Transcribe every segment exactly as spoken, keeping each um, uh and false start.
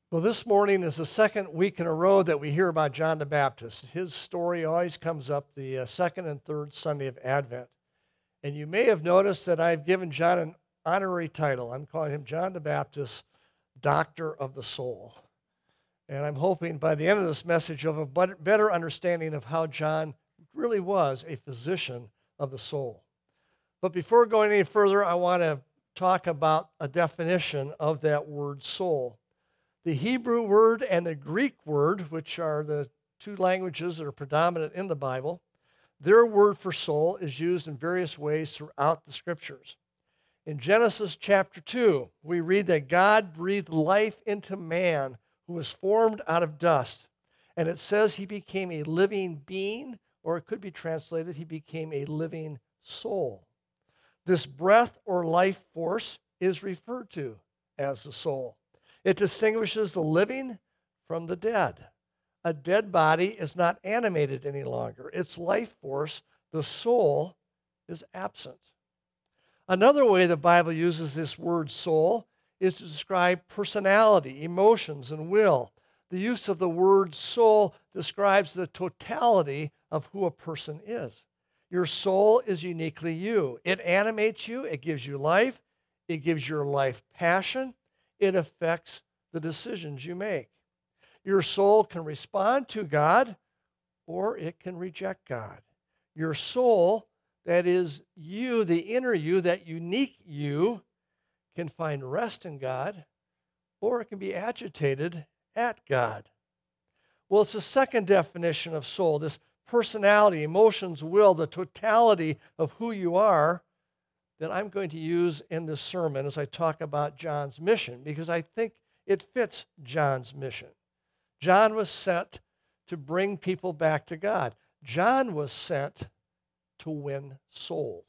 Well, this morning is the second week in a row that we hear about John the Baptist. His story always comes up the uh, second and third Sunday of Advent. And you may have noticed that I've given John an honorary title. I'm calling him John the Baptist, Doctor of the Soul. And I'm hoping by the end of this message you'll have a better understanding of how John really was a physician of the soul. But before going any further, I want to talk about a definition of that word soul. The Hebrew word and the Greek word, which are the two languages that are predominant in the Bible, their word for soul is used in various ways throughout the Scriptures. In Genesis chapter two, we read that God breathed life into man who was formed out of dust. And it says he became a living being, or it could be translated, he became a living soul. This breath or life force is referred to as the soul. It distinguishes the living from the dead. A dead body is not animated any longer. Its life force, the soul, is absent. Another way the Bible uses this word soul is to describe personality, emotions, and will. The use of the word soul describes the totality of who a person is. Your soul is uniquely you. It animates you. It gives you life. It gives your life passion. It affects the decisions you make. Your soul can respond to God or it can reject God. Your soul, that is you, the inner you, that unique you, can find rest in God or it can be agitated at God. Well, it's the second definition of soul, this personality, emotions, will, the totality of who you are, that I'm going to use in this sermon as I talk about John's mission, because I think it fits John's mission. John was sent to bring people back to God. John was sent to win souls.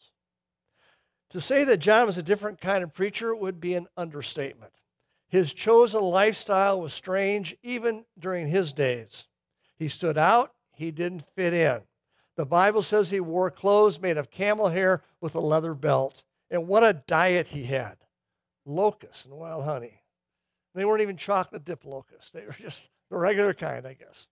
To say that John was a different kind of preacher would be an understatement. His chosen lifestyle was strange even during his days. He stood out. He didn't fit in. The Bible says he wore clothes made of camel hair with a leather belt. And what a diet he had. Locusts and wild honey. They weren't even chocolate dip locusts. They were just the regular kind, I guess.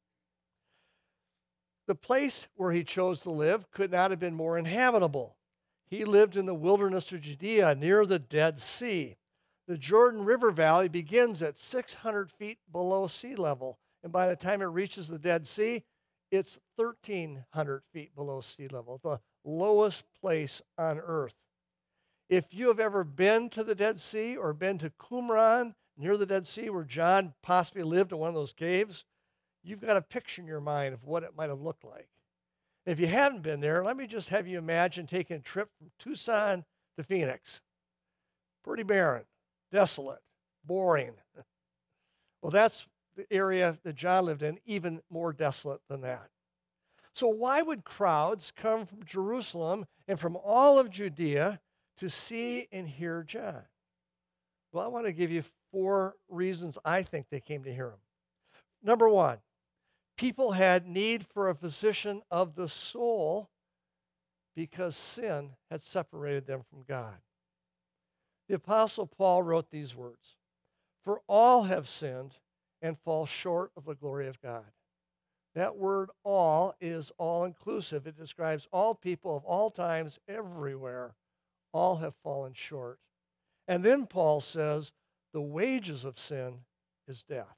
The place where he chose to live could not have been more inhabitable. He lived in the wilderness of Judea near the Dead Sea. The Jordan River Valley begins at six hundred feet below sea level. And by the time it reaches the Dead Sea, it's thirteen hundred feet below sea level, the lowest place on earth. If you have ever been to the Dead Sea or been to Qumran, near the Dead Sea, where John possibly lived in one of those caves, you've got a picture in your mind of what it might have looked like. If you haven't been there, let me just have you imagine taking a trip from Tucson to Phoenix. Pretty barren, desolate, boring. Well, that's the area that John lived in, even more desolate than that. So why would crowds come from Jerusalem and from all of Judea to see and hear John? Well, I want to give you four reasons I think they came to hear him. Number one, people had need for a physician of the soul because sin had separated them from God. The Apostle Paul wrote these words, "For all have sinned and fall short of the glory of God." That word all is all-inclusive. It describes all people of all times, everywhere. All have fallen short. And then Paul says, the wages of sin is death.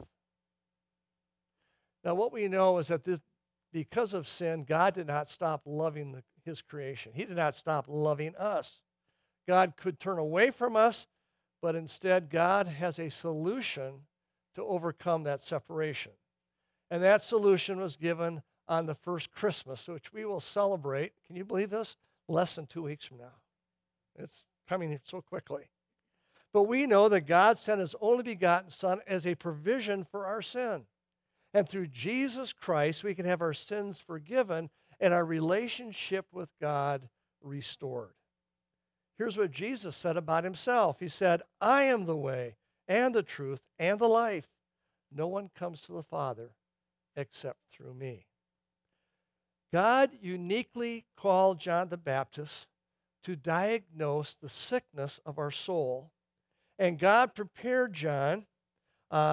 Now what we know is that this, because of sin, God did not stop loving the, his creation. He did not stop loving us. God could turn away from us, but instead God has a solution to overcome that separation. And that solution was given on the first Christmas, which we will celebrate, can you believe this? Less than two weeks from now. It's coming so quickly. But we know that God sent his only begotten Son as a provision for our sin. And through Jesus Christ, we can have our sins forgiven and our relationship with God restored. Here's what Jesus said about himself. He said, "I am the way and the truth and the life. No one comes to the Father except through me." God uniquely called John the Baptist to diagnose the sickness of our soul, and God prepared John uh,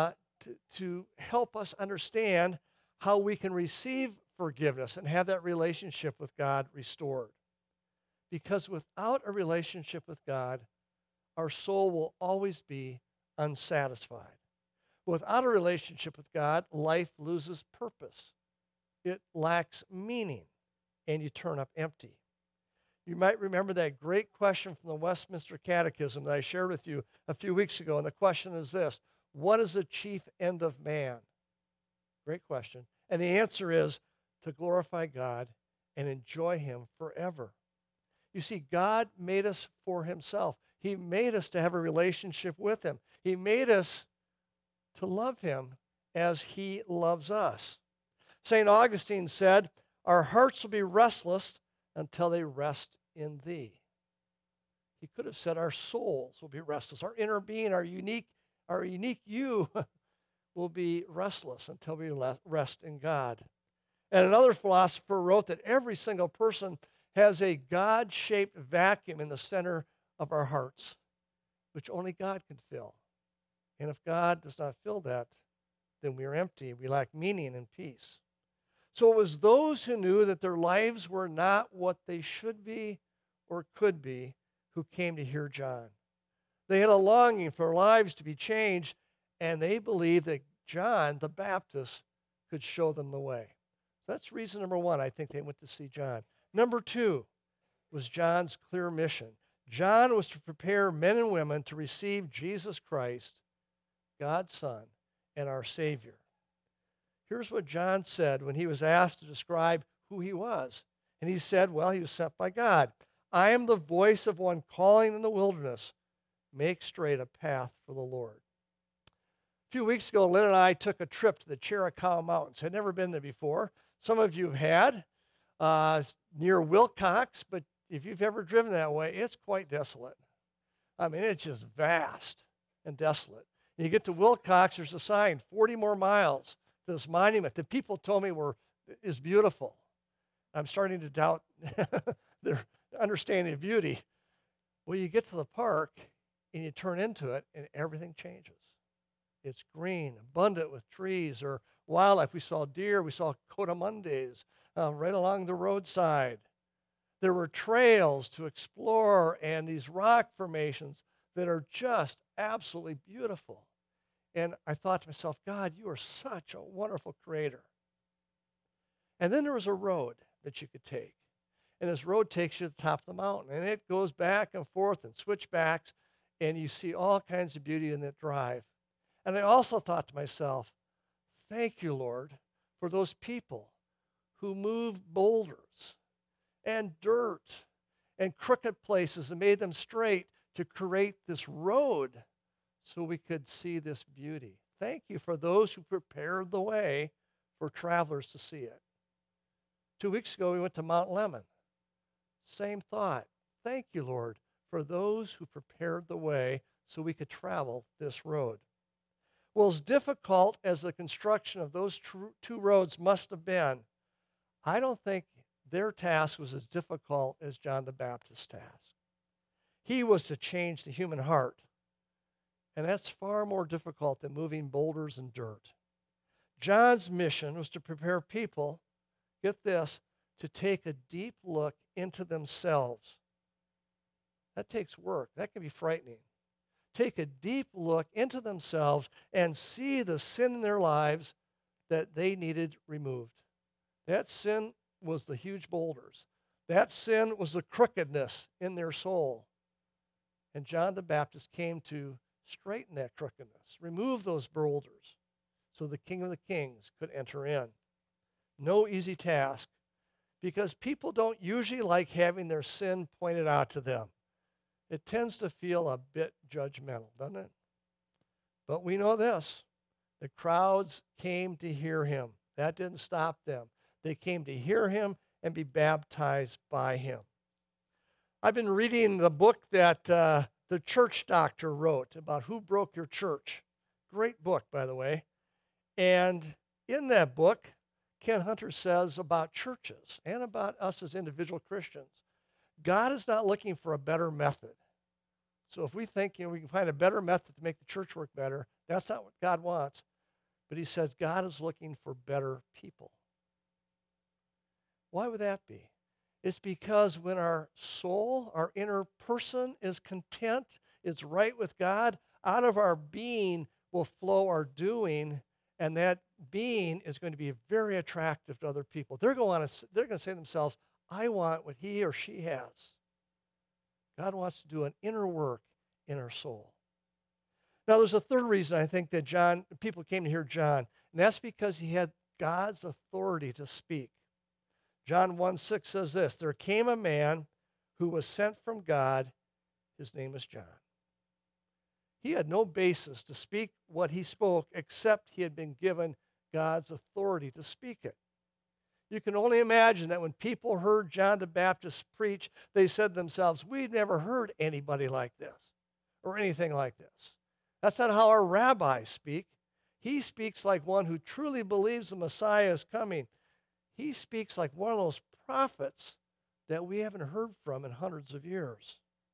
to, to help us understand how we can receive forgiveness and have that relationship with God restored. Because without a relationship with God, our soul will always be unsatisfied. Without a relationship with God, life loses purpose. It lacks meaning, and you turn up empty. You might remember that great question from the Westminster Catechism that I shared with you a few weeks ago, and the question is this: what is the chief end of man? Great question. And the answer is to glorify God and enjoy him forever. You see, God made us for himself. He made us to have a relationship with him. He made us to love him as he loves us. Saint Augustine said, our hearts will be restless until they rest in thee. He could have said our souls will be restless. Our inner being, our unique, our unique you will be restless until we rest in God. And another philosopher wrote that every single person has a God-shaped vacuum in the center of our hearts, which only God can fill. And if God does not fill that, then we are empty. We lack meaning and peace. So it was those who knew that their lives were not what they should be or could be who came to hear John. They had a longing for their lives to be changed, and they believed that John the Baptist could show them the way. So that's reason number one. I think they went to see John. Number two was John's clear mission. John was to prepare men and women to receive Jesus Christ, God's Son, and our Savior. Here's what John said when he was asked to describe who he was. And he said, well, he was sent by God. I am the voice of one calling in the wilderness. Make straight a path for the Lord. A few weeks ago, Lynn and I took a trip to the Chiricahua Mountains. Had never been there before. Some of you have had, uh, near Wilcox, but if you've ever driven that way, it's quite desolate. I mean, it's just vast and desolate. And you get to Wilcox, there's a sign, forty more miles to this monument that people told me were is beautiful. I'm starting to doubt their understanding of beauty. Well, you get to the park and you turn into it and everything changes. It's green, abundant with trees or wildlife. We saw deer, we saw coatimundes uh, right along the roadside. There were trails to explore and these rock formations that are just absolutely beautiful. And I thought to myself, God, you are such a wonderful creator. And then there was a road that you could take. And this road takes you to the top of the mountain. And it goes back and forth and switchbacks. And you see all kinds of beauty in that drive. And I also thought to myself, thank you, Lord, for those people who moved boulders and dirt and crooked places and made them straight to create this road so we could see this beauty. Thank you for those who prepared the way for travelers to see it. Two weeks ago, we went to Mount Lemmon. Same thought. Thank you, Lord, for those who prepared the way so we could travel this road. Well, as difficult as the construction of those tr- two roads must have been, I don't think their task was as difficult as John the Baptist's task. He was to change the human heart, and that's far more difficult than moving boulders and dirt. John's mission was to prepare people, get this, to take a deep look into themselves. That takes work. That can be frightening. Take a deep look into themselves and see the sin in their lives that they needed removed. That sin was the huge boulders. That sin was the crookedness in their soul. And John the Baptist came to straighten that crookedness, remove those boulders, so the King of the Kings could enter in. No easy task, because people don't usually like having their sin pointed out to them. It tends to feel a bit judgmental, doesn't it? But we know this. The crowds came to hear him. That didn't stop them. They came to hear him and be baptized by him. I've been reading the book that uh, the church doctor wrote about Who Broke Your Church. Great book, by the way. And in that book, Ken Hunter says about churches and about us as individual Christians, God is not looking for a better method. So if we think, you know, we can find a better method to make the church work better, that's not what God wants. But he says God is looking for better people. Why would that be? It's because when our soul, our inner person is content, is right with God, out of our being will flow our doing, and that being is going to be very attractive to other people. They're going to, they're going to say to themselves, I want what he or she has. God wants to do an inner work in our soul. Now, there's a third reason I think that John, people came to hear John, and that's because he had God's authority to speak. John one six says this, there came a man who was sent from God. His name was John. He had no basis to speak what he spoke except he had been given God's authority to speak it. You can only imagine that when people heard John the Baptist preach, they said to themselves, we've never heard anybody like this or anything like this. That's not how our rabbis speak. He speaks like one who truly believes the Messiah is coming. He speaks like one of those prophets that we haven't heard from in hundreds of years.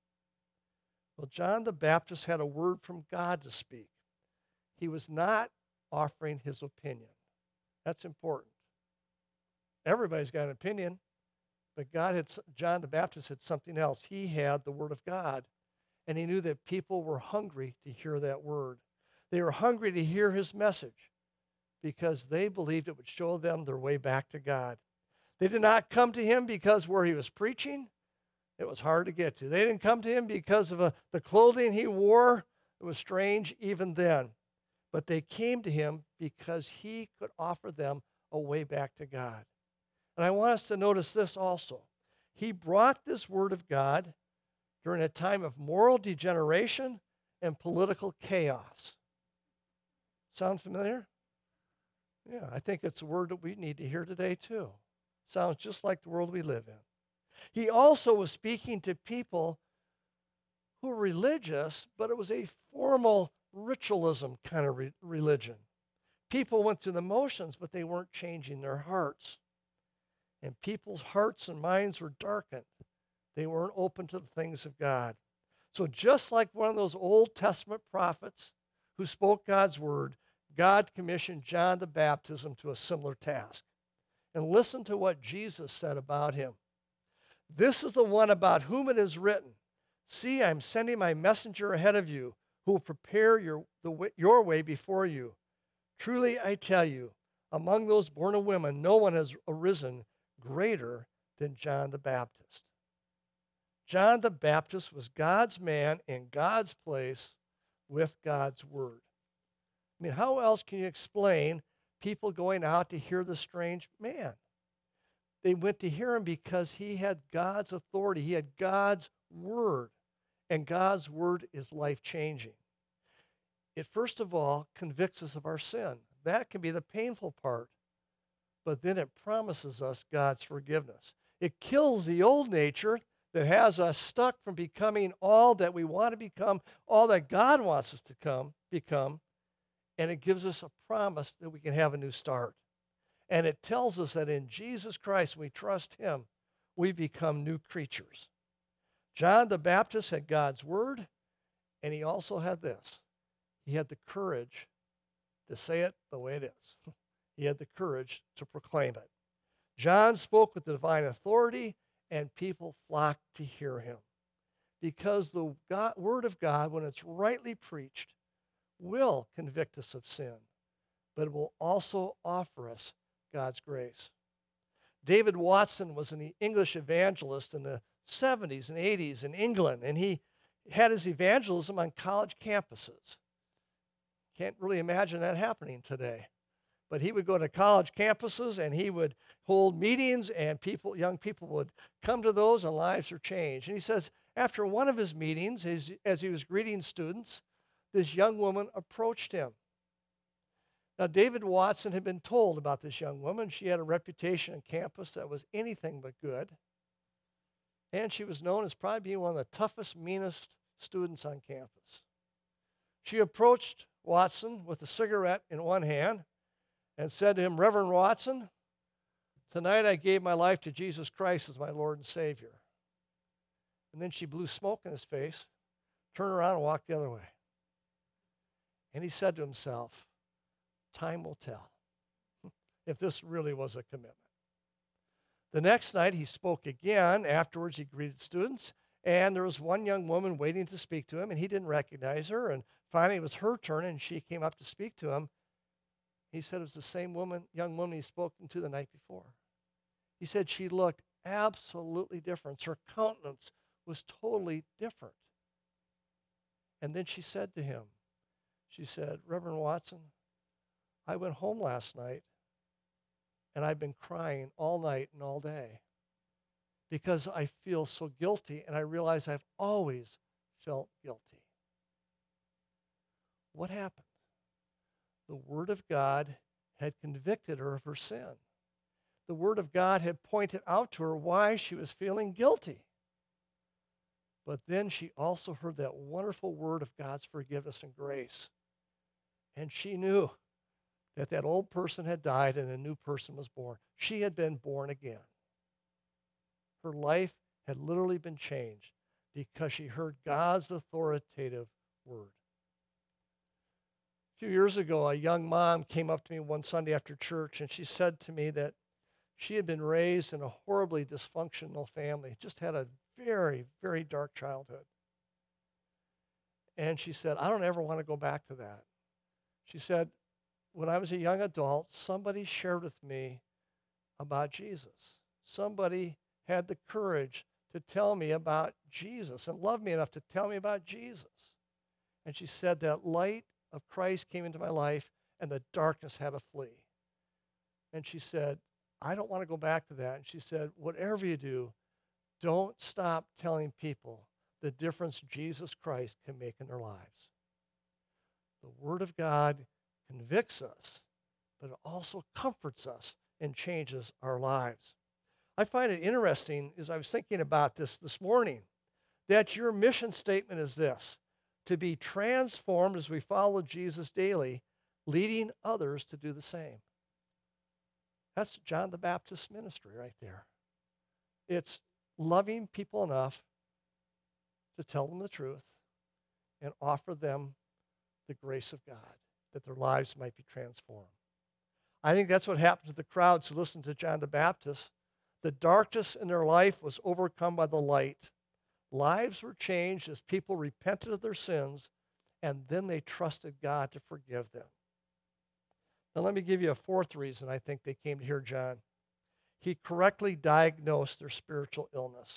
Well, John the Baptist had a word from God to speak. He was not offering his opinion. That's important. Everybody's got an opinion, but God had, John the Baptist had something else. He had the word of God, and he knew that people were hungry to hear that word. They were hungry to hear his message because they believed it would show them their way back to God. They did not come to him because where he was preaching, it was hard to get to. They didn't come to him because of a, the clothing he wore. It was strange even then. But they came to him because he could offer them a way back to God. And I want us to notice this also. He brought this word of God during a time of moral degeneration and political chaos. Sound familiar? Yeah, I think it's a word that we need to hear today too. Sounds just like the world we live in. He also was speaking to people who were religious, but it was a formal ritualism kind of re- religion. People went through the motions, but they weren't changing their hearts. And people's hearts and minds were darkened. They weren't open to the things of God. So just like one of those Old Testament prophets who spoke God's word, God commissioned John the Baptist to a similar task. And listen to what Jesus said about him. This is the one about whom it is written, see, I'm sending my messenger ahead of you who will prepare your, the way, your way before you. Truly, I tell you, among those born of women, no one has arisen greater than John the Baptist. John the Baptist was God's man in God's place with God's word. I mean, how else can you explain people going out to hear the strange man? They went to hear him because he had God's authority. He had God's word, and God's word is life-changing. It, first of all, convicts us of our sin. That can be the painful part. But then it promises us God's forgiveness. It kills the old nature that has us stuck from becoming all that we want to become, all that God wants us to come, become, and it gives us a promise that we can have a new start. And it tells us that in Jesus Christ, when we trust him, we become new creatures. John the Baptist had God's word, and he also had this. He had the courage to say it the way it is. He had the courage to proclaim it. John spoke with divine authority, and people flocked to hear him. Because the God, word of God, when it's rightly preached, will convict us of sin, but it will also offer us God's grace. David Watson was an English evangelist in the seventies and eighties in England, and he had his evangelism on college campuses. Can't really imagine that happening today. But he would go to college campuses and he would hold meetings, and people, young people would come to those and lives are changed. And he says after one of his meetings, as, as he was greeting students, this young woman approached him. Now, David Watson had been told about this young woman. She had a reputation on campus that was anything but good. And she was known as probably being one of the toughest, meanest students on campus. She approached Watson with a cigarette in one hand and said to him, Reverend Watson, tonight I gave my life to Jesus Christ as my Lord and Savior. And then she blew smoke in his face, turned around and walked the other way. And he said to himself, time will tell if this really was a commitment. The next night, he spoke again. Afterwards, he greeted students, and there was one young woman waiting to speak to him, and he didn't recognize her. And finally, it was her turn, and she came up to speak to him. He said it was the same woman, young woman he spoke to the night before. He said she looked absolutely different. Her countenance was totally different. And then she said to him, she said, Reverend Watson, I went home last night, and I've been crying all night and all day because I feel so guilty, and I realize I've always felt guilty. What happened? The Word of God had convicted her of her sin. The Word of God had pointed out to her why she was feeling guilty. But then she also heard that wonderful word of God's forgiveness and grace. And she knew that that old person had died and a new person was born. She had been born again. Her life had literally been changed because she heard God's authoritative word. A few years ago, a young mom came up to me one Sunday after church, and she said to me that she had been raised in a horribly dysfunctional family, just had a very, very dark childhood. And she said, I don't ever want to go back to that. She said, when I was a young adult, somebody shared with me about Jesus. Somebody had the courage to tell me about Jesus and loved me enough to tell me about Jesus. And she said that light of Christ came into my life and the darkness had to flee. And she said, I don't want to go back to that. And she said, whatever you do, don't stop telling people the difference Jesus Christ can make in their lives. The Word of God convicts us, but it also comforts us and changes our lives. I find it interesting, as I was thinking about this this morning, that your mission statement is this: to be transformed as we follow Jesus daily, leading others to do the same. That's John the Baptist's ministry right there. It's loving people enough to tell them the truth and offer them the grace of God, that their lives might be transformed. I think that's what happened to the crowds who listened to John the Baptist. The darkness in their life was overcome by the light. Lives were changed as people repented of their sins, and then they trusted God to forgive them. Now let me give you a fourth reason I think they came to hear John. He correctly diagnosed their spiritual illness.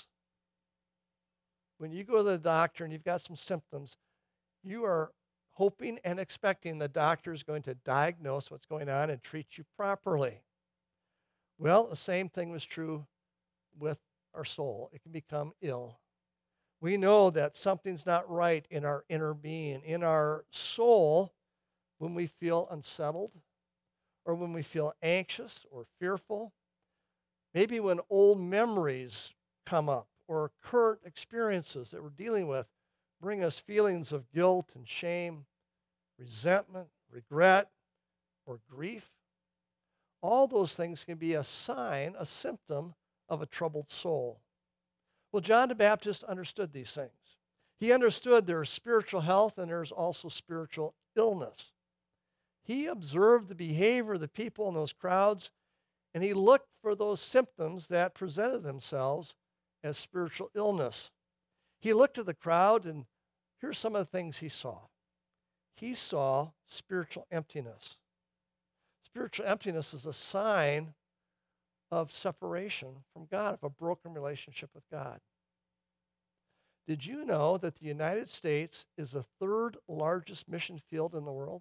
When you go to the doctor and you've got some symptoms, you are hoping and expecting the doctor is going to diagnose what's going on and treat you properly. Well, the same thing was true with our soul. It can become ill. We know that something's not right in our inner being, in our soul, when we feel unsettled or when we feel anxious or fearful. Maybe when old memories come up or current experiences that we're dealing with bring us feelings of guilt and shame, resentment, regret, or grief. All those things can be a sign, a symptom of a troubled soul. Well, John the Baptist understood these things. He understood there's spiritual health and there's also spiritual illness. He observed the behavior of the people in those crowds, and he looked for those symptoms that presented themselves as spiritual illness. He looked at the crowd, and here's some of the things he saw. He saw spiritual emptiness. Spiritual emptiness is a sign of separation from God, of a broken relationship with God. Did you know that the United States is the third largest mission field in the world?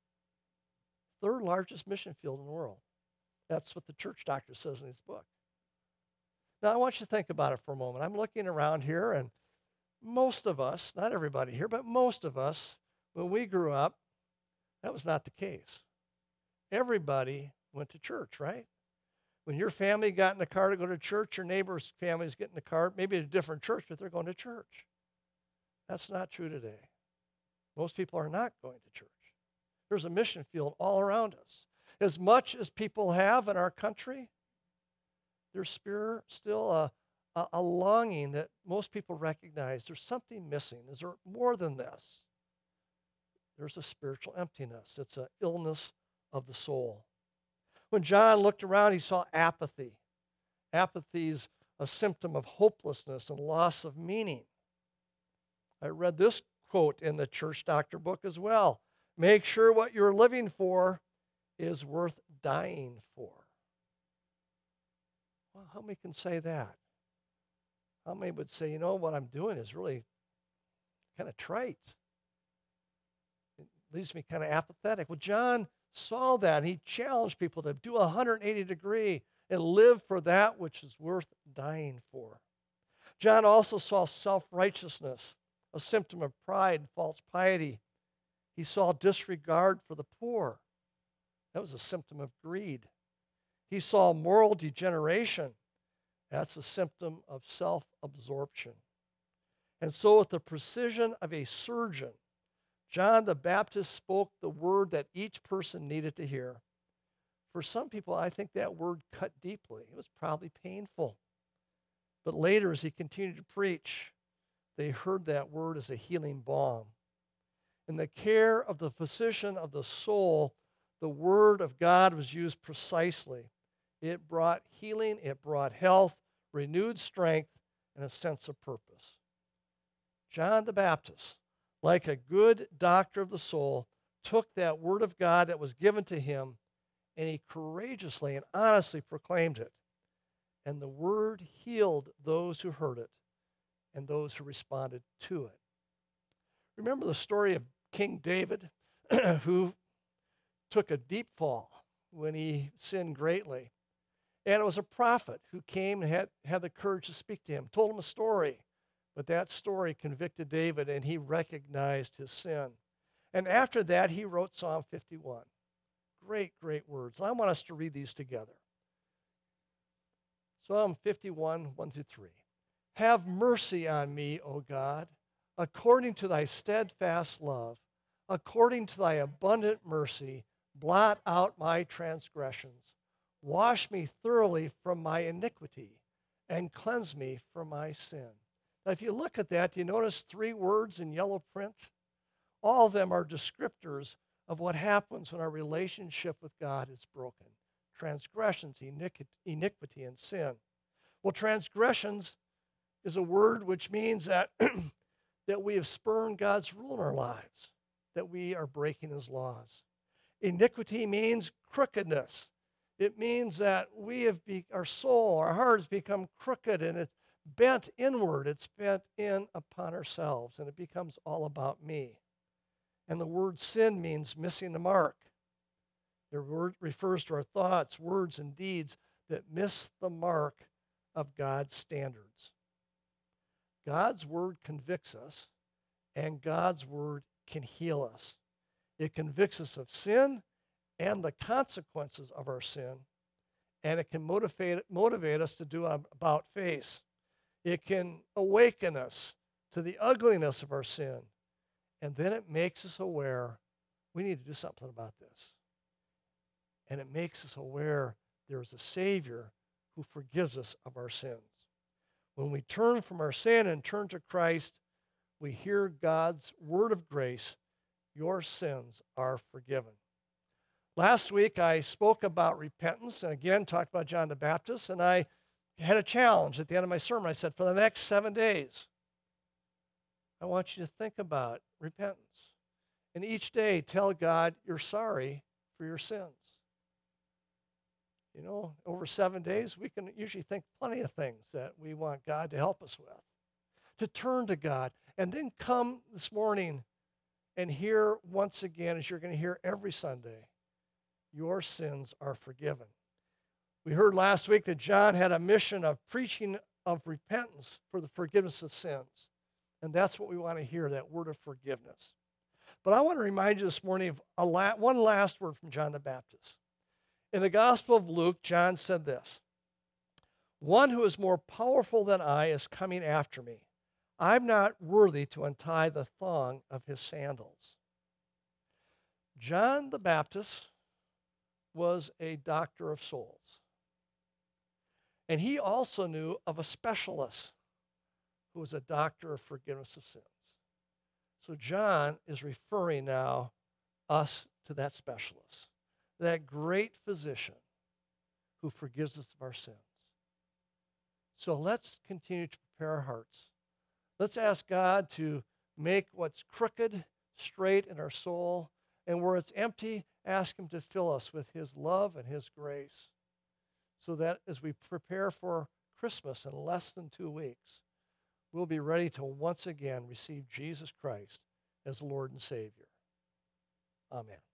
Third largest mission field in the world. That's what the church doctor says in his book. Now, I want you to think about it for a moment. I'm looking around here, and most of us, not everybody here, but most of us, when we grew up, that was not the case. Everybody went to church, right? When your family got in the car to go to church, your neighbor's families get in the car, maybe at a different church, but they're going to church. That's not true today. Most people are not going to church. There's a mission field all around us. As much as people have in our country, there's still a, a, a longing that most people recognize. There's something missing. Is there more than this? There's a spiritual emptiness. It's an illness of the soul. When John looked around, he saw apathy. Apathy is a symptom of hopelessness and loss of meaning. I read this quote in the church doctor book as well. Make sure what you're living for is worth dying for. Well, how many can say that? How many would say, you know, what I'm doing is really kind of trite? It leaves me kind of apathetic. Well, John saw that, and he challenged people to do a one hundred eighty degree and live for that which is worth dying for. John also saw self-righteousness, a symptom of pride and false piety. He saw disregard for the poor. That was a symptom of greed. He saw moral degeneration. That's a symptom of self-absorption. And so with the precision of a surgeon, John the Baptist spoke the word that each person needed to hear. For some people, I think that word cut deeply. It was probably painful. But later, as he continued to preach, they heard that word as a healing balm. In the care of the physician of the soul, the word of God was used precisely. It brought healing, it brought health, renewed strength, and a sense of purpose. John the Baptist, like a good doctor of the soul, took that word of God that was given to him, and he courageously and honestly proclaimed it. And the word healed those who heard it and those who responded to it. Remember the story of King David, who took a deep fall when he sinned greatly. And it was a prophet who came and had, had the courage to speak to him, told him a story. But that story convicted David, and he recognized his sin. And after that, he wrote Psalm fifty-one. Great, great words. I want us to read these together. Psalm fifty-one, one through three. Have mercy on me, O God, according to thy steadfast love, according to thy abundant mercy, blot out my transgressions. Wash me thoroughly from my iniquity and cleanse me from my sin. Now, if you look at that, do you notice three words in yellow print? All of them are descriptors of what happens when our relationship with God is broken. Transgressions, iniquity, and sin. Well, transgressions is a word which means that, that we have spurned God's rule in our lives, that we are breaking his laws. Iniquity means crookedness. It means that we have be, our soul, our heart has become crooked, and it's bent inward. It's bent in upon ourselves, and it becomes all about me. And the word sin means missing the mark. The word refers to our thoughts, words, and deeds that miss the mark of God's standards. God's word convicts us, and God's word can heal us. It convicts us of sin and the consequences of our sin, and it can motivate, motivate us to do an about face. It can awaken us to the ugliness of our sin, and then it makes us aware we need to do something about this. And it makes us aware there's a Savior who forgives us of our sins. When we turn from our sin and turn to Christ, we hear God's word of grace, your sins are forgiven. Last week, I spoke about repentance, and again, talked about John the Baptist, and I had a challenge at the end of my sermon. I said, for the next seven days, I want you to think about repentance. And each day, tell God you're sorry for your sins. You know, over seven days, we can usually think plenty of things that we want God to help us with. To turn to God, and then come this morning and hear once again, as you're going to hear every Sunday, your sins are forgiven. We heard last week that John had a mission of preaching of repentance for the forgiveness of sins. And that's what we want to hear, that word of forgiveness. But I want to remind you this morning of a la- one last word from John the Baptist. In the Gospel of Luke, John said this, one who is more powerful than I is coming after me. I'm not worthy to untie the thong of his sandals. John the Baptist was a doctor of souls. And he also knew of a specialist who was a doctor of forgiveness of sins. So John is referring now us to that specialist. that great physician who forgives us of our sins. So let's continue to prepare our hearts. Let's ask God to make what's crooked straight in our soul, and where it's empty, ask him to fill us with his love and his grace, so that as we prepare for Christmas in less than two weeks, we'll be ready to once again receive Jesus Christ as Lord and Savior. Amen.